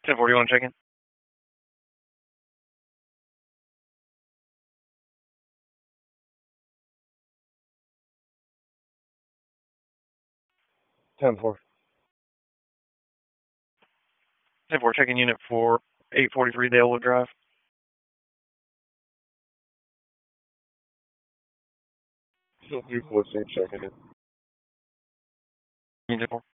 10-4, you want to check in? Ten four. 10-4, check-in unit for 843 Dalewood Drive. Still 314 checking in. Unit 4.